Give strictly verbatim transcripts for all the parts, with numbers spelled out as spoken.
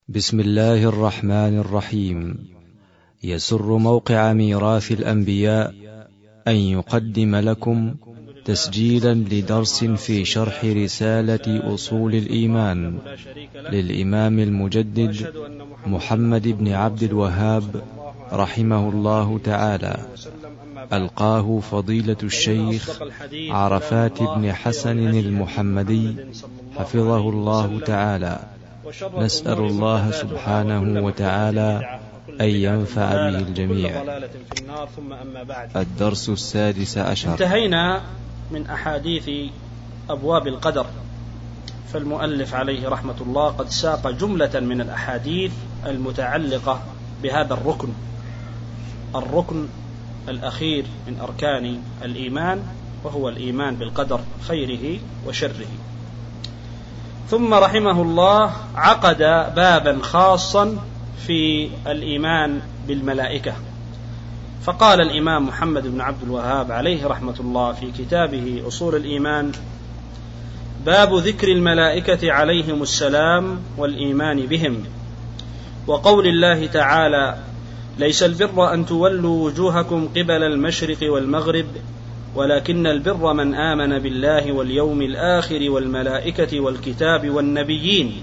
بسم الله الرحمن الرحيم. يسر موقع ميراث الأنبياء أن يقدم لكم تسجيلا لدرس في شرح رسالة أصول الإيمان للإمام المجدد محمد بن عبد الوهاب رحمه الله تعالى، ألقاه فضيلة الشيخ عرفات بن حسن المحمدي حفظه الله تعالى. نسأل الله سبحانه وتعالى أن ينفع به الجميع. الدرس السادس عشر. انتهينا من أحاديث أبواب القدر، فالمؤلف عليه رحمة الله قد ساق جملة من الأحاديث المتعلقة بهذا الركن الركن الأخير من أركان الإيمان، وهو الإيمان بالقدر خيره وشره. ثم رحمه الله عقد بابا خاصا في الإيمان بالملائكة، فقال الإمام محمد بن عبد الوهاب عليه رحمة الله في كتابه أصول الإيمان: باب ذكر الملائكة عليهم السلام والإيمان بهم، وقول الله تعالى: ليس البر أن تولوا وجوهكم قبل المشرق والمغرب ولكن البر من آمن بالله واليوم الآخر والملائكة والكتاب والنبيين.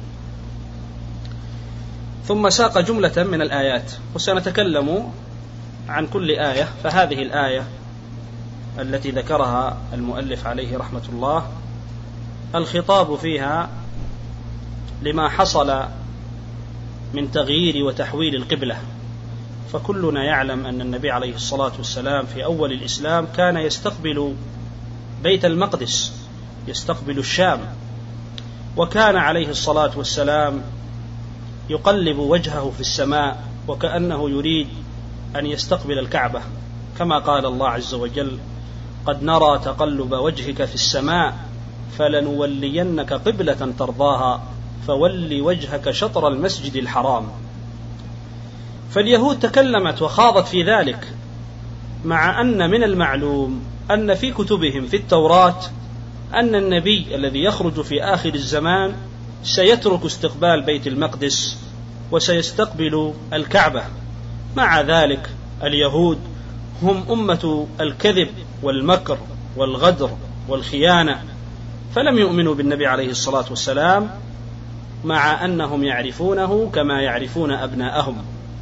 ثم ساق جملة من الآيات، وسنتكلم عن كل آية. فهذه الآية التي ذكرها المؤلف عليه رحمة الله الخطاب فيها لما حصل من تغيير وتحويل القبلة، فكلنا يعلم أن النبي عليه الصلاة والسلام في أول الإسلام كان يستقبل بيت المقدس، يستقبل الشام، وكان عليه الصلاة والسلام يقلب وجهه في السماء وكأنه يريد أن يستقبل الكعبة، كما قال الله عز وجل: قد نرى تقلب وجهك في السماء فلنولينك قبلة ترضاها فول وجهك شطر المسجد الحرام. فاليهود تكلمت وخاضت في ذلك، مع أن من المعلوم أن في كتبهم في التوراة أن النبي الذي يخرج في آخر الزمان سيترك استقبال بيت المقدس وسيستقبل الكعبة. مع ذلك اليهود هم أمة الكذب والمكر والغدر والخيانة، فلم يؤمنوا بالنبي عليه الصلاة والسلام، مع أنهم يعرفونه كما يعرفون أبناءهم.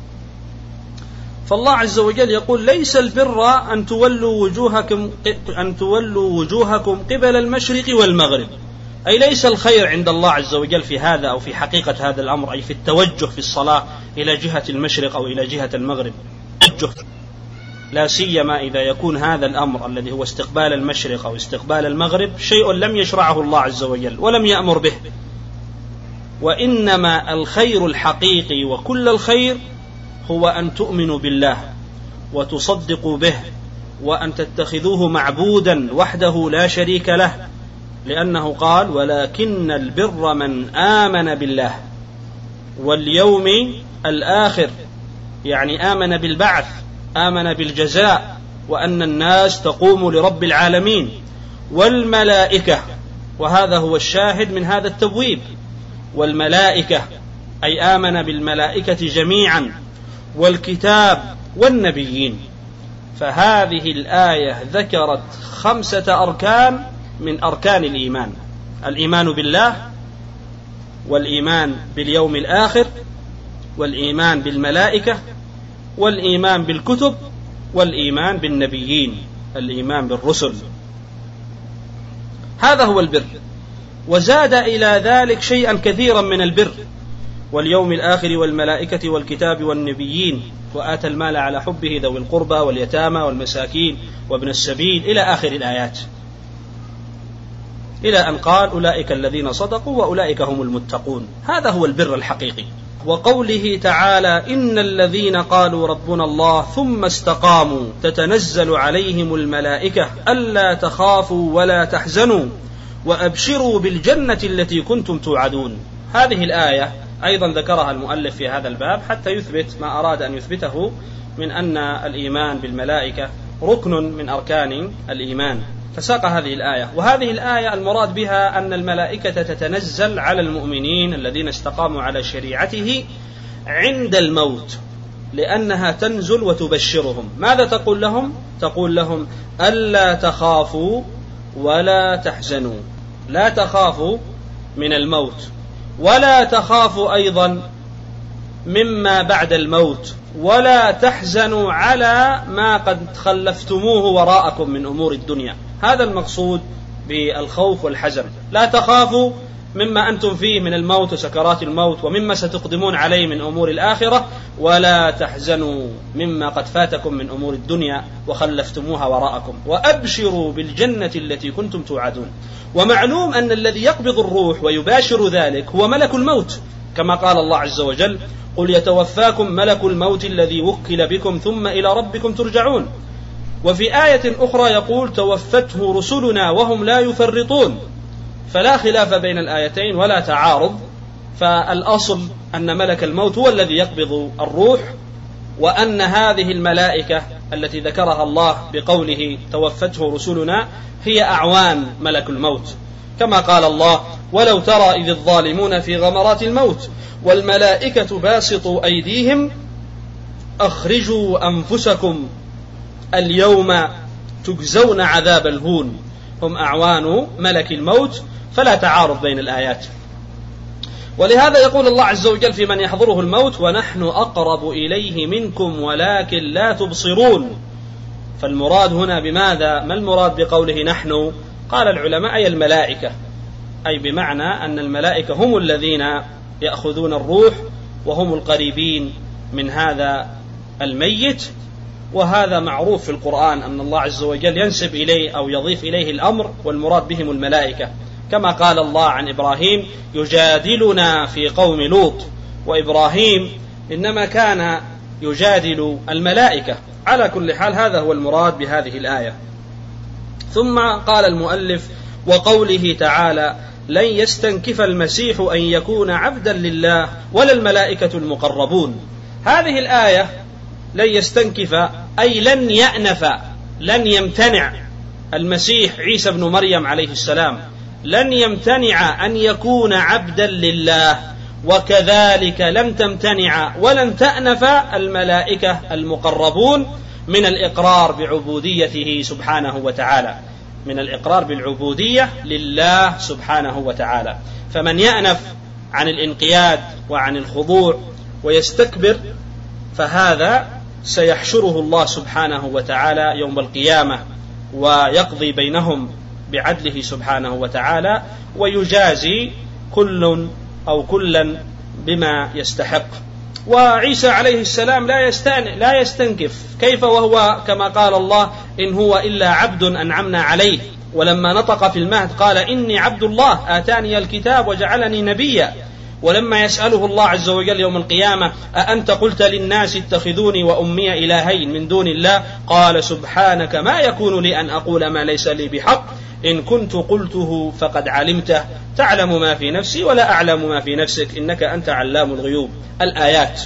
فالله عز وجل يقول: ليس البر أن تولوا وجوهكم أن تولوا وجوهكم قبل المشرق والمغرب، أي ليس الخير عند الله عز وجل في هذا أو في حقيقة هذا الأمر، أي في التوجه في الصلاة إلى جهة المشرق أو إلى جهة المغرب، لا سيما إذا يكون هذا الأمر الذي هو استقبال المشرق أو استقبال المغرب شيء لم يشرعه الله عز وجل ولم يأمر به. وإنما الخير الحقيقي وكل الخير هو أن تؤمنوا بالله وتصدقوا به، وأن تتخذوه معبودا وحده لا شريك له، لأنه قال: ولكن البر من آمن بالله واليوم الآخر، يعني آمن بالبعث، آمن بالجزاء، وأن الناس تقوم لرب العالمين، والملائكة، وهذا هو الشاهد من هذا التبويب، والملائكة أي آمن بالملائكة جميعا، والكتاب والنبيين. فهذه الآية ذكرت خمسة أركان من أركان الإيمان: الإيمان بالله، والإيمان باليوم الآخر، والإيمان بالملائكة، والإيمان بالكتب، والإيمان بالنبيين، الإيمان بالرسل. هذا هو البر، وزاد إلى ذلك شيئا كثيرا من البر: واليوم الآخر والملائكة والكتاب والنبيين، وآتى المال على حبه ذوي القربى واليتامى والمساكين وابن السبيل، إلى آخر الآيات، إلى أن قال: أولئك الذين صدقوا وأولئك هم المتقون. هذا هو البر الحقيقي. وقوله تعالى: إن الذين قالوا ربنا الله ثم استقاموا تتنزل عليهم الملائكة ألا تخافوا ولا تحزنوا وأبشروا بالجنة التي كنتم توعدون. هذه الآية أيضا ذكرها المؤلف في هذا الباب حتى يثبت ما أراد أن يثبته من أن الإيمان بالملائكة ركن من أركان الإيمان. فساق هذه الآية. وهذه الآية المراد بها أن الملائكة تتنزل على المؤمنين الذين استقاموا على شريعته عند الموت، لأنها تنزل وتبشرهم. ماذا تقول لهم؟ تقول لهم ألا تخافوا ولا تحزنوا، لا تخافوا من الموت، ولا تخافوا أيضا مما بعد الموت، ولا تحزنوا على ما قد خلفتموه وراءكم من أمور الدنيا. هذا المقصود بالخوف والحزن. لا تخافوا مما أنتم فيه من الموت وسكرات الموت ومما ستقدمون عليه من أمور الآخرة، ولا تحزنوا مما قد فاتكم من أمور الدنيا وخلفتموها وراءكم، وأبشروا بالجنة التي كنتم توعدون. ومعلوم أن الذي يقبض الروح ويباشر ذلك هو ملك الموت، كما قال الله عز وجل قل يتوفاكم ملك الموت الذي وكل بكم ثم إلى ربكم ترجعون. وفي آية أخرى يقول توفته رسلنا وهم لا يفرطون. فلا خلاف بين الآيتين ولا تعارض، فالأصل أن ملك الموت هو الذي يقبض الروح، وأن هذه الملائكة التي ذكرها الله بقوله توفته رسلنا هي أعوان ملك الموت، كما قال الله ولو ترى إذ الظالمون في غمرات الموت والملائكة باسطوا أيديهم أخرجوا أنفسكم اليوم تجزون عذاب الهون. هم أعوان ملك الموت، فلا تعارض بين الآيات. ولهذا يقول الله عز وجل في من يحضره الموت ونحن أقرب إليه منكم ولكن لا تبصرون. فالمراد هنا بماذا؟ ما المراد بقوله نحن؟ قال العلماء أي الملائكة، أي بمعنى أن الملائكة هم الذين يأخذون الروح وهم القريبين من هذا الميت. وهذا معروف في القرآن أن الله عز وجل ينسب إليه أو يضيف إليه الأمر، والمراد بهم الملائكة، كما قال الله عن إبراهيم يجادلنا في قوم لوط. وإبراهيم إنما كان يجادل الملائكة. على كل حال هذا هو المراد بهذه الآية. ثم قال المؤلف وقوله تعالى لن يستنكف المسيح أن يكون عبدا لله ولا الملائكة المقربون. هذه الآية لن يستنكف أي لن يأنف، لن يمتنع المسيح عيسى بن مريم عليه السلام، لن يمتنع أن يكون عبدا لله، وكذلك لن تمتنع ولن تأنف الملائكة المقربون من الإقرار بعبوديته سبحانه وتعالى، من الإقرار بالعبودية لله سبحانه وتعالى. فمن يأنف عن الانقياد وعن الخضوع ويستكبر فهذا سيحشره الله سبحانه وتعالى يوم القيامة ويقضي بينهم بعدله سبحانه وتعالى، ويجازي كل أو كلا بما يستحق. وعيسى عليه السلام لا لا يستنكف، كيف وهو كما قال الله إن هو إلا عبد أنعمنا عليه. ولما نطق في المهد قال إني عبد الله آتاني الكتاب وجعلني نبيا. ولما يسأله الله عز وجل يوم القيامة أأنت قلت للناس اتخذوني وأمي إلهين من دون الله قال سبحانك ما يكون لي أن أقول ما ليس لي بحق إن كنت قلته فقد علمته تعلم ما في نفسي ولا أعلم ما في نفسك إنك أنت علام الغيوب. الآيات.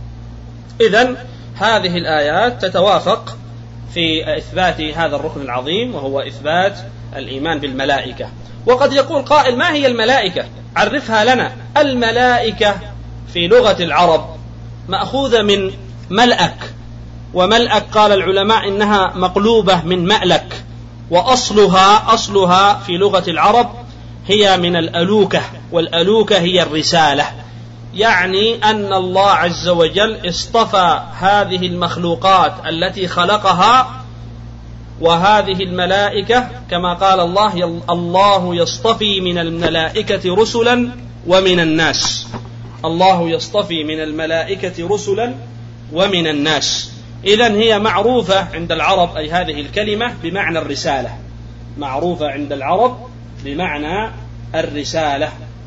إذن هذه الآيات تتوافق في إثبات هذا الركن العظيم وهو إثبات الإيمان بالملائكة. وقد يقول قائل ما هي الملائكة؟ عرفها لنا. الملائكة في لغة العرب مأخوذة من ملأك، وملأك قال العلماء إنها مقلوبة من مألك، وأصلها أصلها في لغة العرب هي من الألوكة، والألوكة هي الرسالة. يعني أن الله عز وجل اصطفى هذه المخلوقات التي خلقها، وهذه الملائكة كما قال الله الله يصطفي من الملائكة رسلا ومن الناس. الله يصطفي من الملائكة رسلا ومن الناس. إذن هي معروفة عند العرب، أي هذه الكلمة بمعنى الرسالة، معروفة عند العرب بمعنى الرسالة.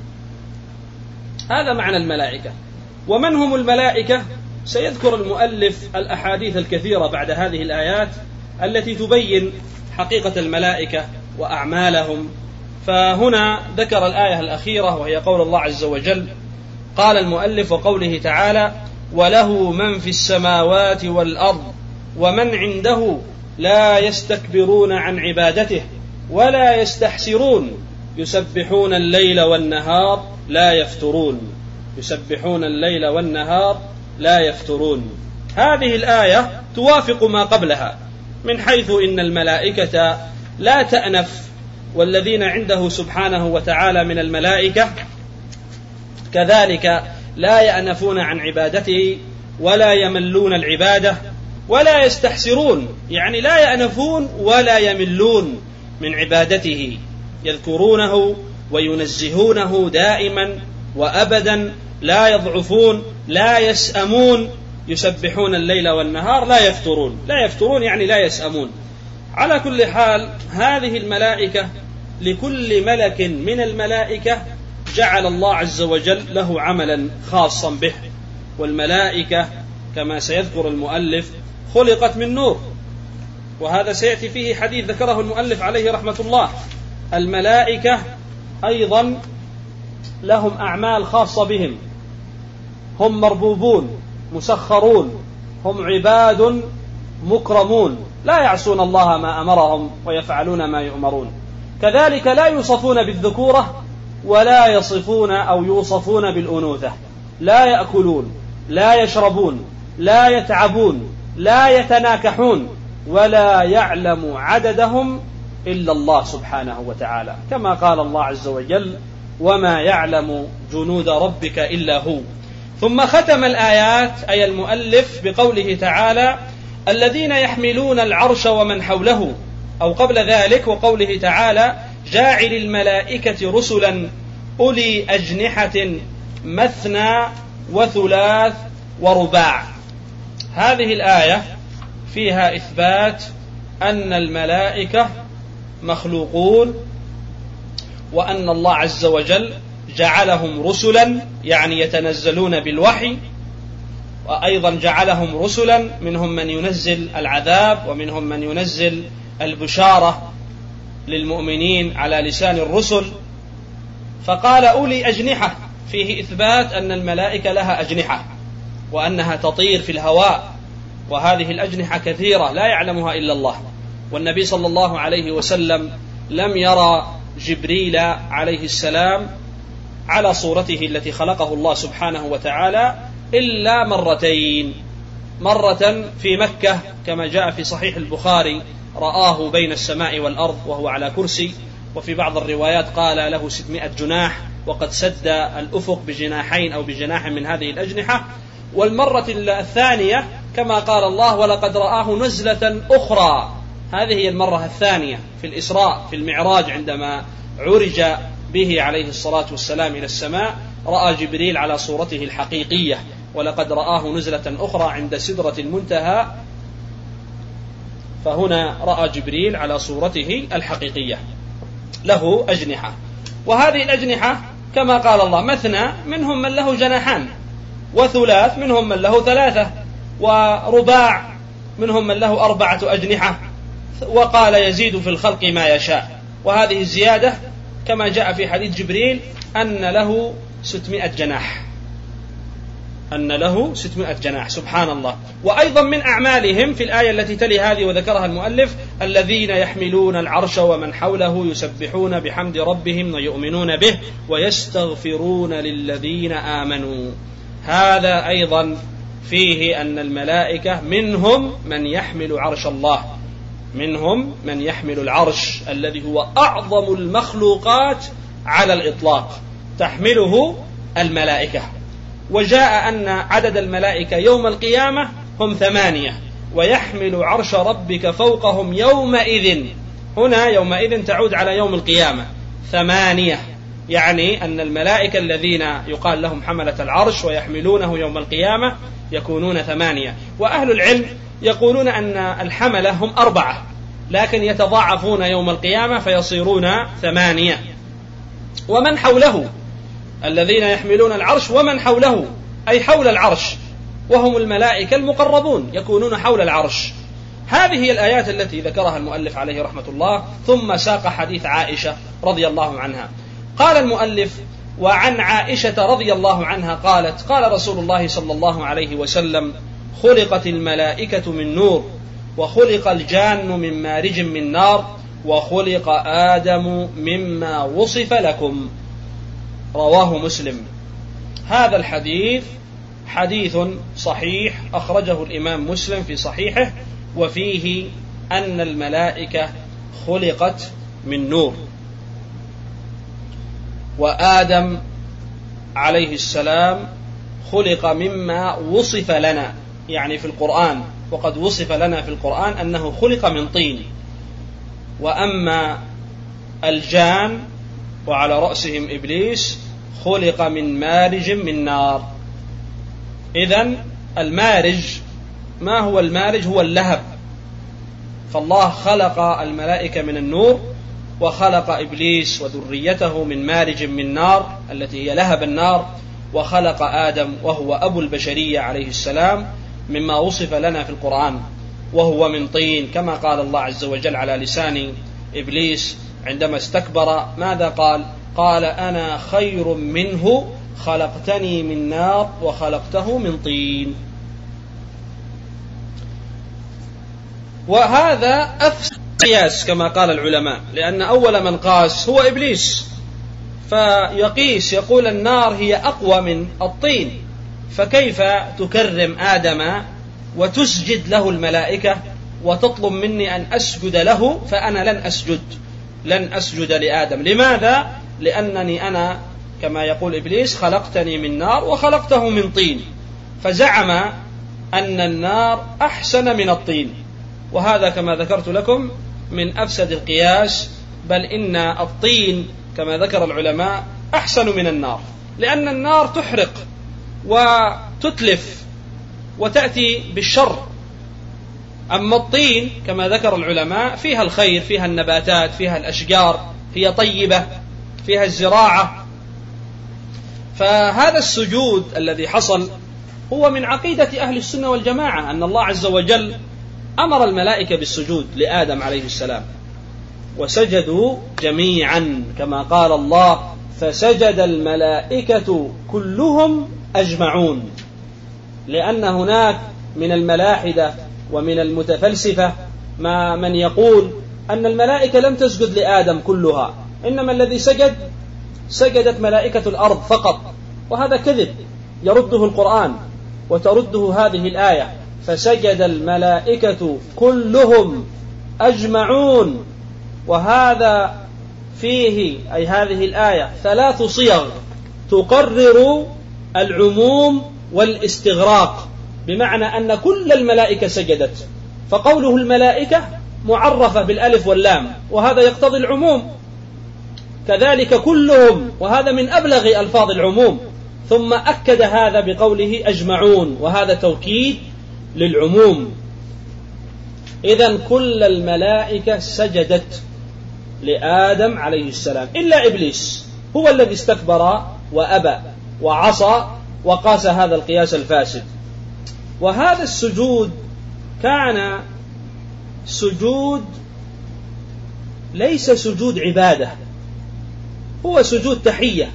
هذا معنى الملائكة. ومن هم الملائكة؟ سيذكر المؤلف الأحاديث الكثيرة بعد هذه الآيات التي تبين حقيقة الملائكة وأعمالهم. فهنا ذكر الآية الأخيرة وهي قول الله عز وجل قال المؤلف وقوله تعالى وله من في السماوات والأرض ومن عنده لا يستكبرون عن عبادته ولا يستحسرون يسبحون الليل والنهار لا يفترون يسبحون الليل والنهار لا يفترون. هذه الآية توافق ما قبلها من حيث إن الملائكة لا تأنف، والذين عنده سبحانه وتعالى من الملائكة كذلك لا يأنفون عن عبادته ولا يملون العبادة ولا يستحسرون، يعني لا يأنفون ولا يملون من عبادته، يذكرونه وينزهونه دائما وأبدا، لا يضعفون لا يسأمون، يسبحون الليل والنهار لا يفترون. لا يفترون يعني لا يسأمون. على كل حال هذه الملائكة لكل ملك من الملائكة جعل الله عز وجل له عملا خاصا به، والملائكة كما سيذكر المؤلف خلقت من نور، وهذا سيأتي فيه حديث ذكره المؤلف عليه رحمة الله. الملائكة أيضا لهم أعمال خاصة بهم، هم مربوبون مسخرون، هم عباد مكرمون لا يعصون الله ما أمرهم ويفعلون ما يؤمرون. كذلك لا يوصفون بالذكورة ولا يصفون أو يوصفون بالأنوثة، لا يأكلون لا يشربون لا يتعبون لا يتناكحون، ولا يعلم عددهم إلا الله سبحانه وتعالى، كما قال الله عز وجل: وما يعلم جنود ربك إلا هو. ثم ختم الآيات أي المؤلف بقوله تعالى: الذين يحملون العرش ومن حوله، أو قبل ذلك وقوله تعالى: جاعل الملائكة رسلا أولي أجنحة مثنى وثلاث ورباع. هذه الآية فيها إثبات أن الملائكة مخلوقون، وأن الله عز وجل جعلهم رسلا يعني يتنزلون بالوحي، وأيضا جعلهم رسلا منهم من ينزل العذاب ومنهم من ينزل البشارة للمؤمنين على لسان الرسل. فقال أولي أجنحة، فيه إثبات أن الملائكة لها أجنحة وأنها تطير في الهواء، وهذه الأجنحة كثيرة لا يعلمها إلا الله. والنبي صلى الله عليه وسلم لم يرى جبريل عليه السلام على صورته التي خلقه الله سبحانه وتعالى إلا مرتين، مرة في مكة كما جاء في صحيح البخاري رآه بين السماء والأرض وهو على كرسي، وفي بعض الروايات قال له ستمائة جناح وقد سد الأفق بجناحين أو بجناح من هذه الأجنحة. والمرة الثانية كما قال الله: ولقد رآه نزلة أخرى. هذه هي المرة الثانية في الإسراء في المعراج، عندما عرج به عليه الصلاة والسلام إلى السماء رأى جبريل على صورته الحقيقية، ولقد رآه نزلة أخرى عند سدرة المنتهى، فهنا رأى جبريل على صورته الحقيقية له أجنحة. وهذه الأجنحة كما قال الله: مثنى منهم من له جناحان، وثلاث منهم من له ثلاثة، ورباع منهم من له أربعة أجنحة، وقال: يزيد في الخلق ما يشاء. وهذه الزيادة كما جاء في حديث جبريل أن له ستمائة جناح، أن له ستمائة جناح، سبحان الله. وأيضا من أعمالهم في الآية التي تلي هذه وذكرها المؤلف: الذين يحملون العرش ومن حوله يسبحون بحمد ربهم ويؤمنون به ويستغفرون للذين آمنوا. هذا أيضا فيه أن الملائكة منهم من يحمل عرش الله، منهم من يحمل العرش الذي هو أعظم المخلوقات على الإطلاق، تحمله الملائكة. وجاء أن عدد الملائكة يوم القيامة هم ثمانية، ويحمل عرش ربك فوقهم يومئذ، هنا يومئذ تعود على يوم القيامة، ثمانية، يعني أن الملائكة الذين يقال لهم حملة العرش ويحملونه يوم القيامة يكونون ثمانية. وأهل العلم يقولون أن الحملة هم أربعة، لكن يتضاعفون يوم القيامة فيصيرون ثمانية. ومن حوله، الذين يحملون العرش ومن حوله أي حول العرش، وهم الملائكة المقربون يكونون حول العرش. هذه هي الآيات التي ذكرها المؤلف عليه رحمة الله، ثم ساق حديث عائشة رضي الله عنها. قال المؤلف: وعن عائشة رضي الله عنها قالت: قال رسول الله صلى الله عليه وسلم: خلقت الملائكة من نور، وخلق الجان من مارج من نار، وخلق آدم مما وصف لكم، رواه مسلم. هذا الحديث حديث صحيح أخرجه الإمام مسلم في صحيحه، وفيه أن الملائكة خلقت من نور، وآدم عليه السلام خلق مما وصف لنا، يعني في القرآن، وقد وصف لنا في القرآن أنه خلق من طين. وأما الجان وعلى رأسهم إبليس خلق من مارج من نار. إذن المارج، ما هو المارج؟ هو اللهب. فالله خلق الملائكة من النور، وخلق إبليس وذريته من مارج من نار التي هي لهب النار، وخلق آدم وهو أبو البشرية عليه السلام مما وصف لنا في القرآن وهو من طين، كما قال الله عز وجل على لسان إبليس عندما استكبر. ماذا قال؟ قال أنا خير منه خلقتني من نار وخلقته من طين. وهذا أفسد قياس كما قال العلماء، لأن أول من قاس هو إبليس، فيقيس يقول النار هي أقوى من الطين، فكيف تكرم آدم وتسجد له الملائكة وتطلب مني أن أسجد له؟ فأنا لن أسجد لن أسجد لآدم. لماذا؟ لأنني أنا كما يقول إبليس خلقتني من نار وخلقته من طين، فزعم أن النار أحسن من الطين، وهذا كما ذكرت لكم من أفسد القياس، بل إن الطين كما ذكر العلماء أحسن من النار، لأن النار تحرق وتتلف وتأتي بالشر، أما الطين كما ذكر العلماء فيها الخير، فيها النباتات، فيها الأشجار، هي طيبة، فيها الزراعة. فهذا السجود الذي حصل هو من عقيدة أهل السنة والجماعة، أن الله عز وجل أمر الملائكة بالسجود لآدم عليه السلام، وسجدوا جميعا كما قال الله فسجد الملائكة كلهم أجمعون، لأن هناك من الملاحدة ومن المتفلسفة ما من يقول أن الملائكة لم تسجد لآدم كلها، إنما الذي سجد سجدت ملائكة الأرض فقط، وهذا كذب يرده القرآن وترده هذه الآية فسجد الملائكة كلهم أجمعون. وهذا فيه أي هذه الآية ثلاث صيغ تقرر العموم والاستغراق، بمعنى أن كل الملائكة سجدت، فقوله الملائكة معرفة بالألف واللام، وهذا يقتضي العموم، كذلك كلهم، وهذا من أبلغ ألفاظ العموم، ثم أكد هذا بقوله أجمعون، وهذا توكيد للعموم. إذن كل الملائكة سجدت لآدم عليه السلام إلا إبليس، هو الذي استكبر وأبى وعصى وقاس هذا القياس الفاسد. وهذا السجود كان سجود ليس سجود عبادة، هو سجود تحية.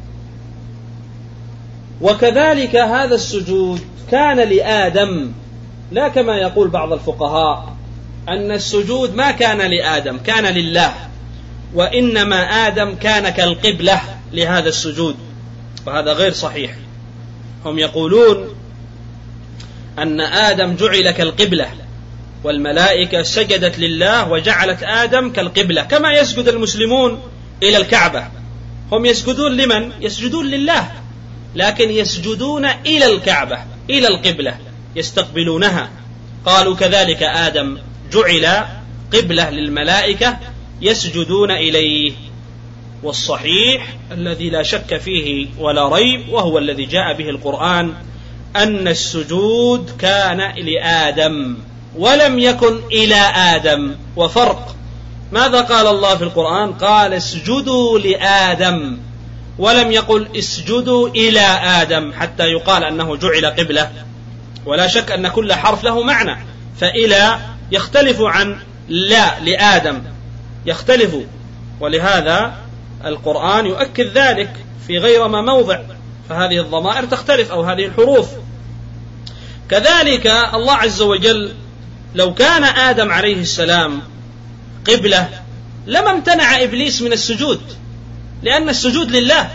وكذلك هذا السجود كان لآدم، لا كما يقول بعض الفقهاء أن السجود ما كان لآدم، كان لله، وإنما آدم كان كالقبلة لهذا السجود، وهذا غير صحيح. هم يقولون أن آدم جعل كالقبلة، والملائكة سجدت لله وجعلت آدم كالقبلة، كما يسجد المسلمون إلى الكعبة. هم يسجدون لمن؟ يسجدون لله، لكن يسجدون إلى الكعبة، إلى القبلة، يستقبلونها. قالوا كذلك آدم جعل قبلة للملائكة يسجدون إليه. والصحيح الذي لا شك فيه ولا ريب، وهو الذي جاء به القرآن، أن السجود كان لآدم ولم يكن إلى آدم. وفرق، ماذا قال الله في القرآن؟ قال اسجدوا لآدم، ولم يقل اسجدوا إلى آدم، حتى يقال أنه جعل قبلة. ولا شك أن كل حرف له معنى، فإلى يختلف عن لا لآدم، يختلف، ولهذا القرآن يؤكد ذلك في غير ما موضع، فهذه الضمائر تختلف أو هذه الحروف. كذلك الله عز وجل لو كان آدم عليه السلام قبلة لما امتنع إبليس من السجود، لأن السجود لله،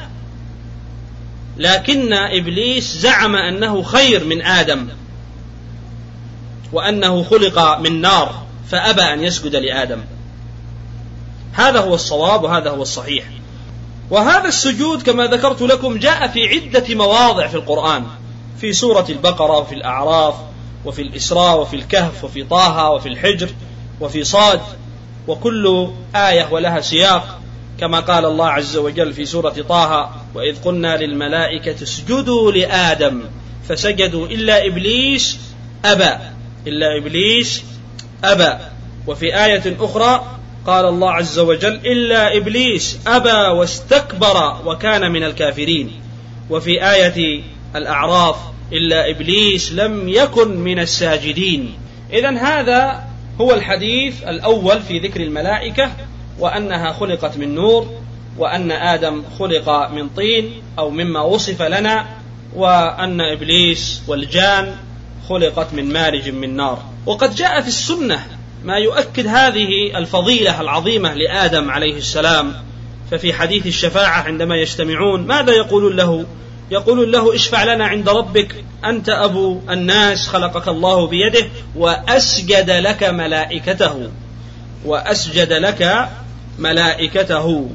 لكن إبليس زعم أنه خير من آدم وأنه خلق من نار فأبى أن يسجد لآدم. هذا هو الصواب وهذا هو الصحيح. وهذا السجود كما ذكرت لكم جاء في عدة مواضع في القرآن، في سورة البقرة وفي الأعراف وفي الإسراء وفي الكهف وفي طه وفي الحجر وفي صاد، وكل آية ولها سياق، كما قال الله عز وجل في سورة طه: وإذ قلنا للملائكة اسجدوا لآدم فسجدوا إلا إبليس أبى إلا إبليس أبى. وفي آية أخرى قال الله عز وجل: إلا إبليس أبى واستكبر وكان من الكافرين. وفي آية الأعراف: إلا إبليس لم يكن من الساجدين. إذن هذا هو الحديث الأول في ذكر الملائكة، وأنها خلقت من نور، وأن آدم خلق من طين أو مما وصف لنا، وأن إبليس والجان خلقت من مارج من نار. وقد جاء في السنة ما يؤكد هذه الفضيلة العظيمة لآدم عليه السلام. ففي حديث الشفاعة عندما يجتمعون ماذا يقولون له؟ يقولون له: اشفع لنا عند ربك، أنت أبو الناس، خلقك الله بيده وأسجد لك ملائكته وأسجد لك ملائكته.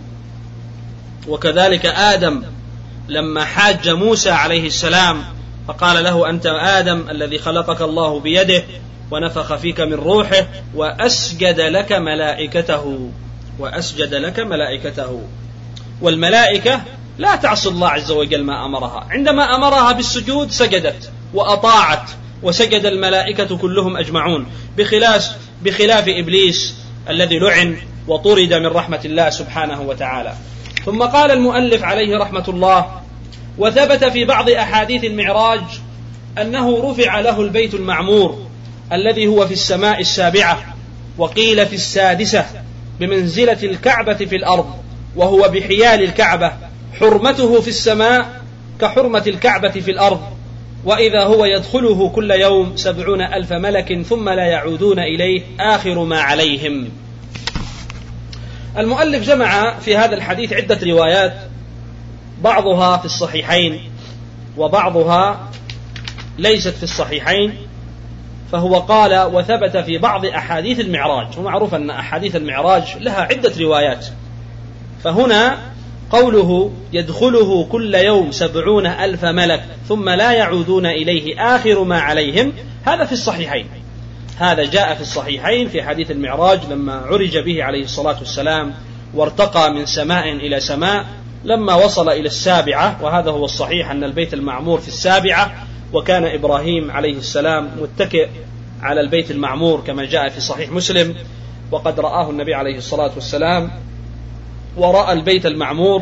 وكذلك آدم لما حاج موسى عليه السلام فقال له: أنت آدم الذي خلقك الله بيده ونفخ فيك من روحه وأسجد لك ملائكته وأسجد لك ملائكته. والملائكة لا تعصي الله عز وجل ما أمرها، عندما أمرها بالسجود سجدت وأطاعت، وسجد الملائكة كلهم أجمعون، بخلاف بخلاف إبليس الذي لعن وطرد من رحمة الله سبحانه وتعالى. ثم قال المؤلف عليه رحمة الله: وثبت في بعض أحاديث المعراج أنه رفع له البيت المعمور الذي هو في السماء السابعة، وقيل في السادسة، بمنزلة الكعبة في الأرض، وهو بحيال الكعبة، حرمته في السماء كحرمة الكعبة في الأرض، وإذا هو يدخله كل يوم سبعون ألف ملك ثم لا يعودون إليه آخر ما عليهم. المؤلف جمع في هذا الحديث عدة روايات، بعضها في الصحيحين وبعضها ليست في الصحيحين. فهو قال: وثبت في بعض أحاديث المعراج، ومعروف أن أحاديث المعراج لها عدة روايات، فهنا قوله يدخله كل يوم سبعون ألف ملك ثم لا يعودون إليه آخر ما عليهم، هذا في الصحيحين. هذا جاء في الصحيحين في حديث المعراج لما عرج به عليه الصلاة والسلام وارتقى من سماء إلى سماء، لما وصل إلى السابعة، وهذا هو الصحيح أن البيت المعمور في السابعة، وكان إبراهيم عليه السلام متكئ على البيت المعمور كما جاء في صحيح مسلم، وقد رآه النبي عليه الصلاة والسلام ورأى البيت المعمور.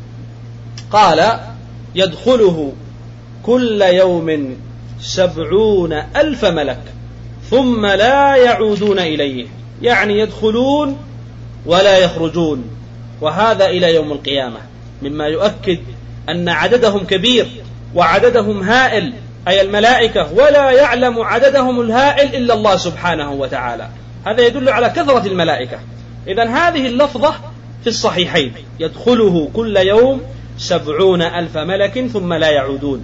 قال: يدخله كل يوم سبعون ألف ملك ثم لا يعودون إليه، يعني يدخلون ولا يخرجون، وهذا إلى يوم القيامة، مما يؤكد أن عددهم كبير وعددهم هائل، أي الملائكة، ولا يعلم عددهم الهائل إلا الله سبحانه وتعالى. هذا يدل على كثرة الملائكة. إذن هذه اللفظة في الصحيحين: يدخله كل يوم سبعون ألف ملك ثم لا يعودون.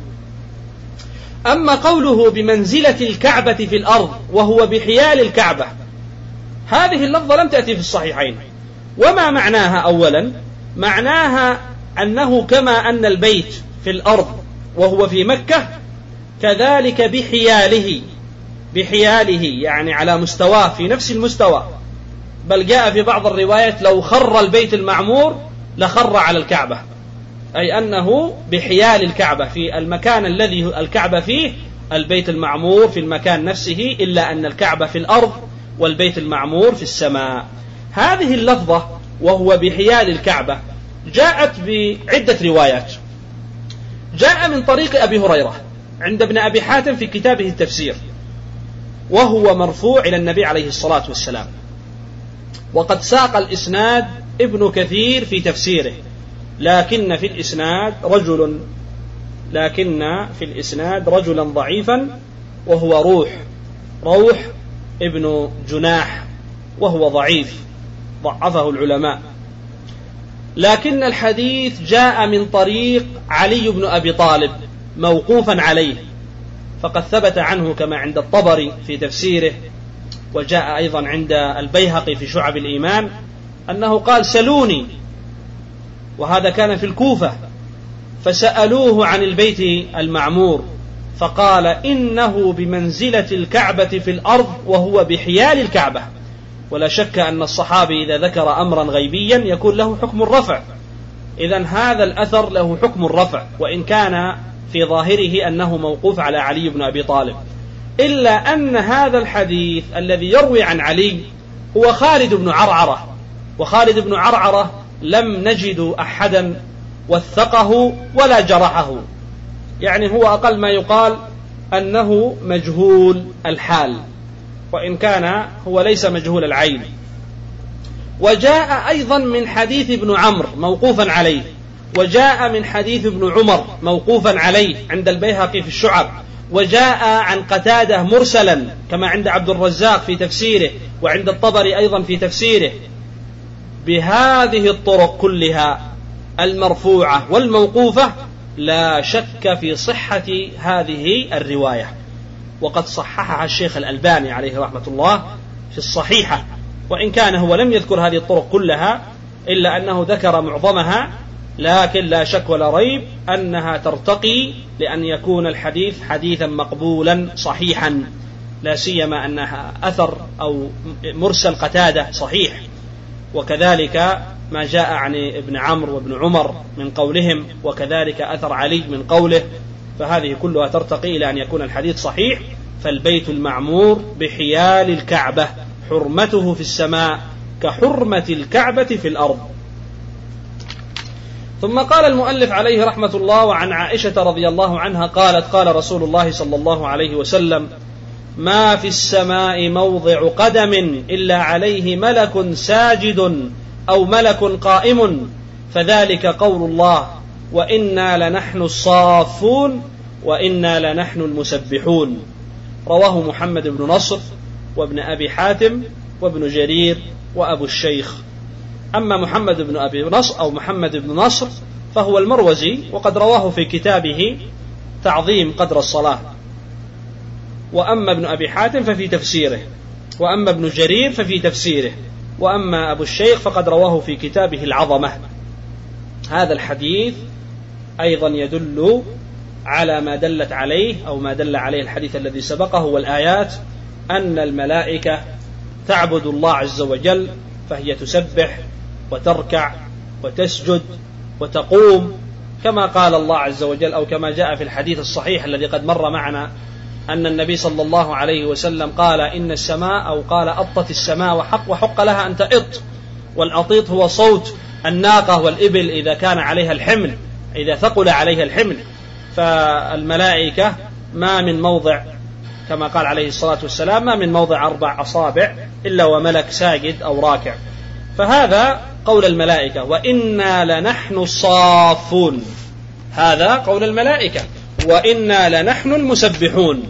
أما قوله بمنزلة الكعبة في الأرض وهو بحيال الكعبة، هذه اللفظة لم تأتي في الصحيحين. وما معناها؟ أولا معناها أنه كما أن البيت في الأرض وهو في مكة، كذلك بحياله بحياله يعني على مستواه، في نفس المستوى. بل جاء في بعض الروايات: لو خر البيت المعمور لخر على الكعبة، أي أنه بحيال الكعبة، في المكان الذي الكعبة فيه البيت المعمور في المكان نفسه، إلا أن الكعبة في الأرض والبيت المعمور في السماء. هذه اللفظة وهو بحيال الكعبة جاءت بعدة روايات. جاء من طريق أبي هريرة عند ابن أبي حاتم في كتابه التفسير، وهو مرفوع إلى النبي عليه الصلاة والسلام. وقد ساق الإسناد ابن كثير في تفسيره، لكن في الإسناد رجل لكن في الإسناد رجلا ضعيفا، وهو روح روح ابن جناح، وهو ضعيف. ضعفه العلماء، لكن الحديث جاء من طريق علي بن أبي طالب موقوفا عليه، فقد ثبت عنه كما عند الطبري في تفسيره، وجاء أيضا عند البيهقي في شعب الإيمان، أنه قال: سلوني، وهذا كان في الكوفة، فسألوه عن البيت المعمور فقال: إنه بمنزلة الكعبة في الأرض وهو بحيال الكعبة. ولا شك أن الصحابي إذا ذكر أمرا غيبيا يكون له حكم الرفع، إذن هذا الأثر له حكم الرفع، وإن كان في ظاهره أنه موقوف على علي بن أبي طالب، إلا أن هذا الحديث الذي يروي عن علي هو خالد بن عرعرة، وخالد بن عرعرة لم نجد أحدا وثقه ولا جرحه، يعني هو أقل ما يقال أنه مجهول الحال، وإن كان هو ليس مجهول العين. وجاء أيضا من حديث ابن عمرو موقوفا عليه، وجاء من حديث ابن عمر موقوفا عليه عند البيهقي في الشعب، وجاء عن قتادة مرسلا كما عند عبد الرزاق في تفسيره، وعند الطبري أيضا في تفسيره. بهذه الطرق كلها المرفوعة والموقوفة لا شك في صحة هذه الرواية، وقد صححها الشيخ الألباني عليه رحمة الله في الصحيحة، وإن كان هو لم يذكر هذه الطرق كلها إلا أنه ذكر معظمها، لكن لا شك ولا ريب أنها ترتقي لأن يكون الحديث حديثا مقبولا صحيحا، لا سيما أنها أثر أو مرسل قتادة صحيح، وكذلك ما جاء عن ابن عمرو وابن عمر من قولهم، وكذلك أثر علي من قوله، فهذه كلها ترتقي إلى أن يكون الحديث صحيح. فالبيت المعمور بحيال الكعبة حرمته في السماء كحرمة الكعبة في الأرض. ثم قال المؤلف عليه رحمة الله: وعن عائشة رضي الله عنها قالت: قال رسول الله صلى الله عليه وسلم: ما في السماء موضع قدم إلا عليه ملك ساجد أو ملك قائم، فذلك قول الله: وإنا لنحن الصافون وإنا لنحن المسبحون. رواه محمد بن نصر وابن أبي حاتم وابن جرير وأبو الشيخ. أما محمد بن أبي نصر أو محمد بن نصر فهو المروزي، وقد رواه في كتابه تعظيم قدر الصلاة. وأما ابن أبي حاتم ففي تفسيره، وأما ابن جرير ففي تفسيره، وأما أبو الشيخ فقد رواه في كتابه العظمة. هذا الحديث أيضا يدل على ما دلت عليه أو ما دل عليه الحديث الذي سبقه والآيات، أن الملائكة تعبد الله عز وجل، فهي تسبح وتركع وتسجد وتقوم، كما قال الله عز وجل أو كما جاء في الحديث الصحيح الذي قد مر معنا أن النبي صلى الله عليه وسلم قال: إن السماء أو قال أطت السماء وحق وحق لها أن تأط، والأطيط هو صوت الناقة والإبل إذا كان عليها الحمل، إذا ثقل عليها الحمل. فالملائكة ما من موضع كما قال عليه الصلاة والسلام ما من موضع أربع أصابع إلا وملك ساجد أو راكع. فهذا قول الملائكة: وإنا لنحن الصافون، هذا قول الملائكة، وإنا لنحن المسبحون،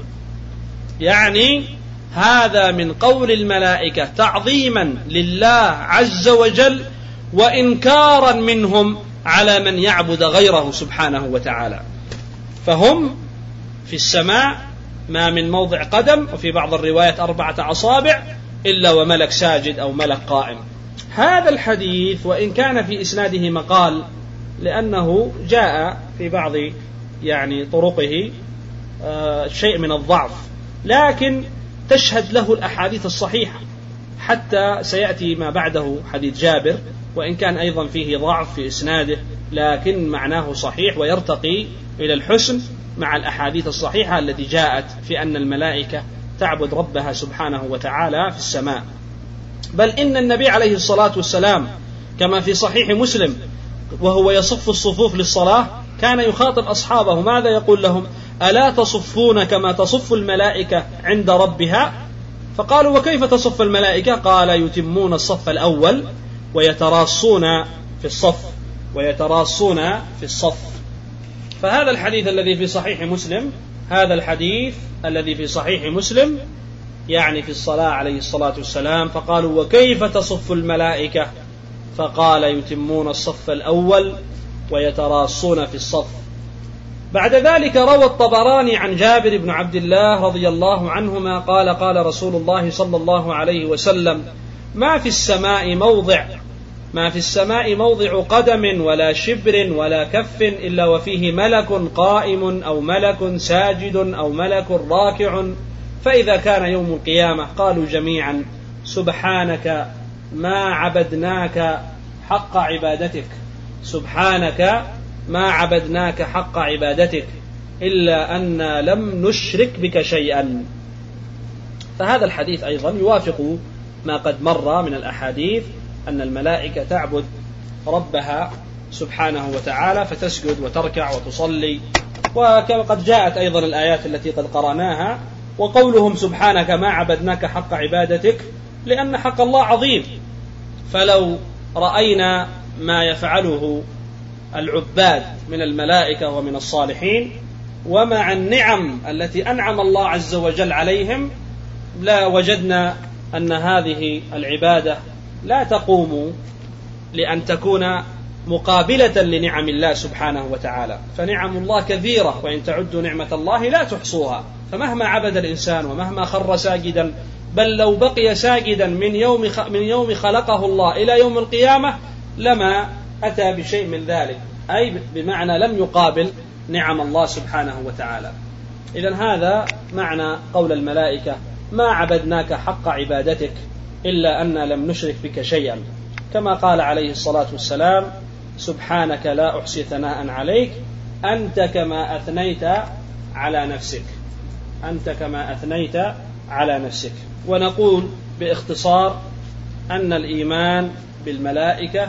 يعني هذا من قول الملائكة تعظيما لله عز وجل وإنكارا منهم على من يعبد غيره سبحانه وتعالى. فهم في السماء ما من موضع قدم، وفي بعض الروايات أربعة أصابع، إلا وملك ساجد أو ملك قائم. هذا الحديث وإن كان في إسناده مقال، لأنه جاء في بعض يعني طرقه آه شيء من الضعف، لكن تشهد له الأحاديث الصحيحة، حتى سيأتي ما بعده حديث جابر، وإن كان أيضا فيه ضعف في إسناده، لكن معناه صحيح ويرتقي إلى الحسن مع الأحاديث الصحيحة التي جاءت في أن الملائكة تعبد ربها سبحانه وتعالى في السماء. بل إن النبي عليه الصلاة والسلام كما في صحيح مسلم وهو يصف الصفوف للصلاة كان يخاطب أصحابه، ماذا يقول لهم؟ ألا تصفون كما تصف الملائكة عند ربها؟ فقالوا: وكيف تصف الملائكة؟ قال: يتمون الصف الأول ويتراصون في الصف ويتراصون في الصف. فهذا الحديث الذي في صحيح مسلم هذا الحديث الذي في صحيح مسلم يعني في الصلاة عليه الصلاة والسلام، فقالوا: وكيف تصف الملائكة؟ فقال: يتمون الصف الأول ويتراصون في الصف. بعد ذلك روى الطبراني عن جابر بن عبد الله رضي الله عنهما قال: قال رسول الله صلى الله عليه وسلم: ما في السماء موضع ما في السماء موضع قدم ولا شبر ولا كف إلا وفيه ملك قائم أو ملك ساجد أو ملك راكع، فإذا كان يوم القيامة قالوا جميعا: سبحانك ما عبدناك حق عبادتك سبحانك ما عبدناك حق عبادتك إلا أن لم نشرك بك شيئا. فهذا الحديث أيضا يوافق ما قد مر من الأحاديث أن الملائكة تعبد ربها سبحانه وتعالى، فتسجد وتركع وتصلي، وقد جاءت أيضا الآيات التي قد قرأناها. وقولهم سبحانك ما عبدناك حق عبادتك لأن حق الله عظيم، فلو رأينا ما يفعله العباد من الملائكة ومن الصالحين ومع النعم التي أنعم الله عز وجل عليهم لا وجدنا أن هذه العبادة لا تقوم لأن تكون مقابلة لنعم الله سبحانه وتعالى، فنعم الله كثيرة، وإن تعدوا نعمة الله لا تحصوها. فمهما عبد الإنسان ومهما خر ساجدا، بل لو بقي ساجدا من يوم من يوم خلقه الله إلى يوم القيامة لما أتى بشيء من ذلك، أي بمعنى لم يقابل نعم الله سبحانه وتعالى. إذن هذا معنى قول الملائكة: ما عبدناك حق عبادتك إلا أن لم نشرك بك شيئا، كما قال عليه الصلاة والسلام: سبحانك لا أحصي ثناء عليك أنت كما أثنيت على نفسك أنت كما أثنيت على نفسك. ونقول باختصار أن الإيمان بالملائكة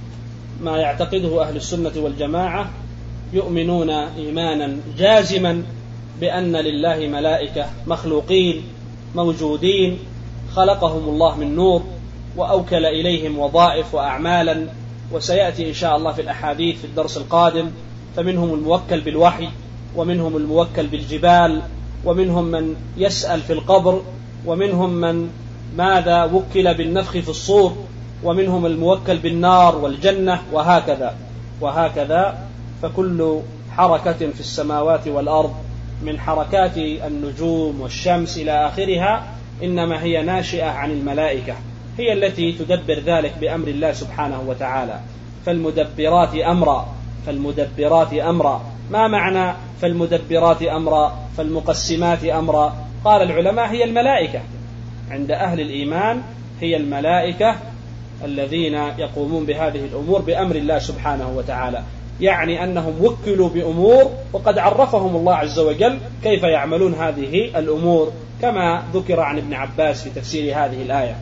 ما يعتقده أهل السنة والجماعة، يؤمنون إيمانا جازما بأن لله ملائكة مخلوقين موجودين خلقهم الله من نور وأوكل إليهم وظائف وأعمالا، وسيأتي إن شاء الله في الأحاديث في الدرس القادم. فمنهم الموكل بالوحي، ومنهم الموكل بالجبال، ومنهم من يسأل في القبر، ومنهم من ماذا وكل بالنفخ في الصور، ومنهم الموكل بالنار والجنة، وهكذا وهكذا. فكل حركة في السماوات والأرض من حركات النجوم والشمس إلى آخرها إنما هي ناشئة عن الملائكة، هي التي تدبر ذلك بأمر الله سبحانه وتعالى. فالمدبرات أمرا فالمدبرات أمرا ما معنى فالمدبرات أمرا فالمقسمات أمرا؟ قال العلماء: هي الملائكة عند أهل الإيمان، هي الملائكة الذين يقومون بهذه الأمور بأمر الله سبحانه وتعالى، يعني أنهم وكلوا بأمور وقد عرفهم الله عز وجل كيف يعملون هذه الأمور، كما ذكر عن ابن عباس في تفسير هذه الآية.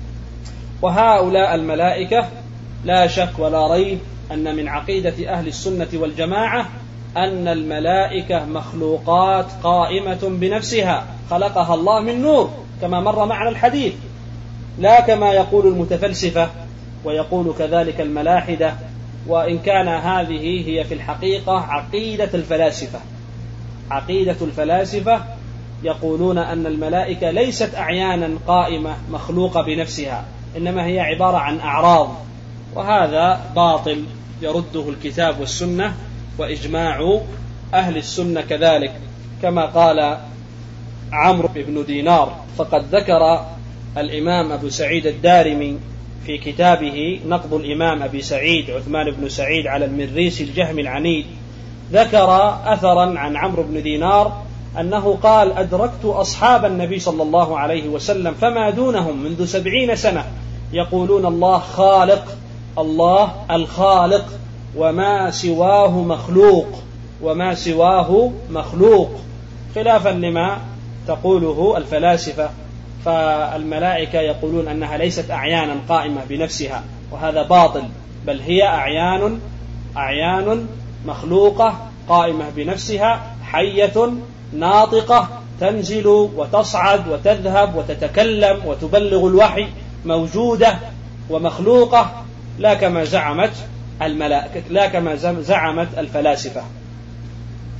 وهؤلاء الملائكة لا شك ولا ريب أن من عقيدة أهل السنة والجماعة أن الملائكة مخلوقات قائمة بنفسها، خلقها الله من نور كما مر معنا الحديث، لا كما يقول المتفلسفة ويقول كذلك الملاحدة، وإن كان هذه هي في الحقيقة عقيدة الفلاسفة. عقيدة الفلاسفة يقولون أن الملائكة ليست أعيانا قائمة مخلوقة بنفسها، إنما هي عبارة عن أعراض، وهذا باطل يرده الكتاب والسنة وإجماع أهل السنة كذلك، كما قال عمرو بن دينار. فقد ذكر الإمام أبو سعيد الدارمي في كتابه نقض الإمام أبي سعيد عثمان بن سعيد على المريسي الجهمي العنيد، ذكر أثرا عن عمرو بن دينار أنه قال: أدركت أصحاب النبي صلى الله عليه وسلم فما دونهم منذ سبعين سنة يقولون الله خالق، الله الخالق، وما سواه مخلوق وما سواه مخلوق، خلافا لما تقوله الفلاسفة. فالملائكة يقولون أنها ليست أعيانا قائمة بنفسها، وهذا باطل، بل هي أعيان أعيان مخلوقة قائمة بنفسها، حية ناطقة تنزل وتصعد وتذهب وتتكلم وتبلغ الوحي، موجودة ومخلوقة، لا كما زعمت الملائكة لا كما زعمت الفلاسفة.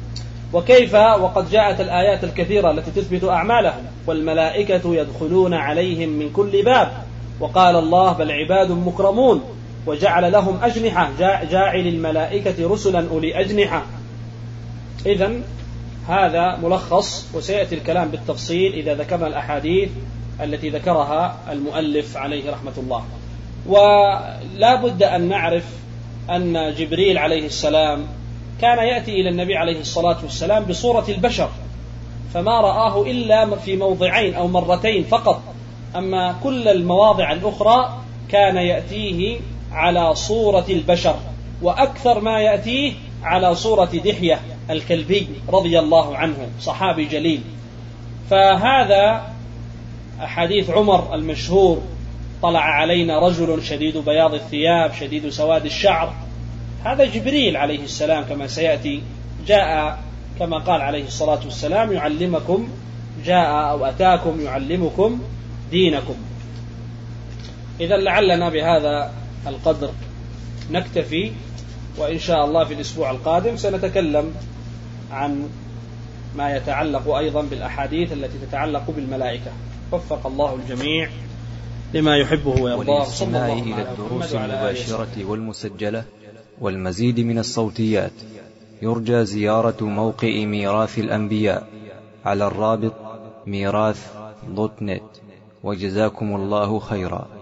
وكيف وقد جاءت الآيات الكثيرة التي تثبت أعمالهم، والملائكة يدخلون عليهم من كل باب، وقال الله بل عباد مكرمون وجعل لهم أجنحة جاعل الملائكة رسلا أولي أجنحة. إذن هذا ملخص، وسيأتي الكلام بالتفصيل إذا ذكرنا الأحاديث التي ذكرها المؤلف عليه رحمة الله. ولا بد أن نعرف أن جبريل عليه السلام كان يأتي إلى النبي عليه الصلاة والسلام بصورة البشر، فما رآه إلا في موضعين أو مرتين فقط، أما كل المواضع الأخرى كان يأتيه على صورة البشر، وأكثر ما يأتيه على صورة دحية الكلبي رضي الله عنه، صحابي جليل. فهذا حديث عمر المشهور: طلع علينا رجل شديد بياض الثياب شديد سواد الشعر، هذا جبريل عليه السلام كما سيأتي، جاء كما قال عليه الصلاة والسلام: يعلمكم، جاء أو أتاكم يعلمكم دينكم. إذا لعلنا بهذا القدر نكتفي، وإن شاء الله في الأسبوع القادم سنتكلم عن ما يتعلق أيضا بالأحاديث التي تتعلق بالملائكة. وفق الله الجميع لما يحبه ويرضاه. وللاستماع إلى الدروس المباشرة والمسجلة والمزيد من الصوتيات يرجى زيارة موقع ميراث الأنبياء على الرابط ميراث دوت نت. وجزاكم الله خيرا.